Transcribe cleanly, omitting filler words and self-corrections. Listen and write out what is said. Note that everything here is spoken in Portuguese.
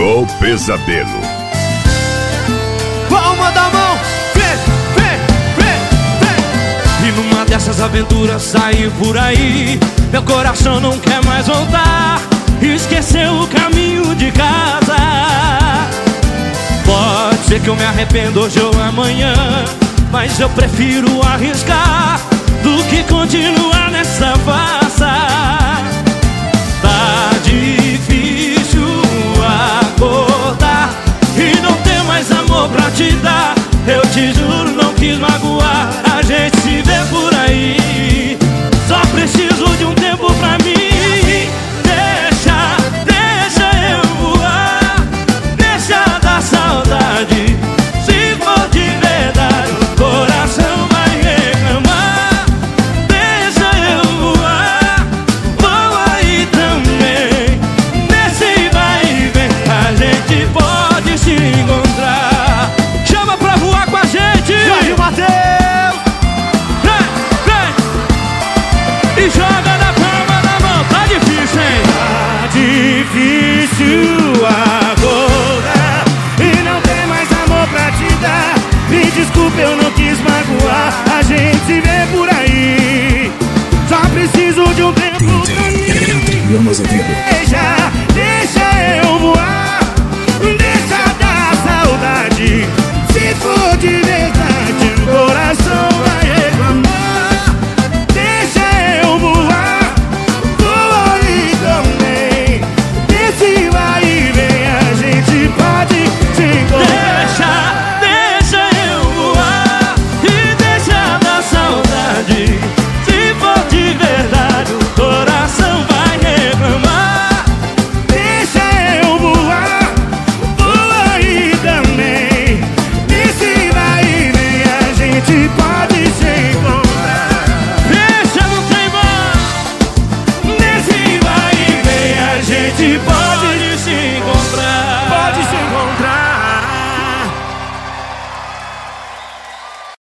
No Pesadelo. Palma da mão, vem. E numa dessas aventuras saí por aí. Meu coração não quer mais voltar. Esqueceu o caminho de casa. Pode ser que eu me arrependa hoje ou amanhã, mas eu prefiro arriscar do que continuar nessa farsa. Tá difícil acordar e não ter mais amor pra te dar. Eu te juro, não quis magoar. A gente se vê por aí. Só preciso de um tempo pra mim. Deixa eu voar. Deixa dar saudade. Se for de verdade, o coração vai reclamar. Deixa eu voar. Voa aí também. Nesse vai e vem, a gente pode se encontrar. Chama pra voar com a gente, Jorge Mateus. Vem. E joga na palma da mão. Tá difícil, hein? Tá difícil agora e não tem mais amor pra te dar. Me desculpe, eu não quis magoar. A gente se vê por aí. Só preciso de um tempo pra mim. Vamos ouvindo.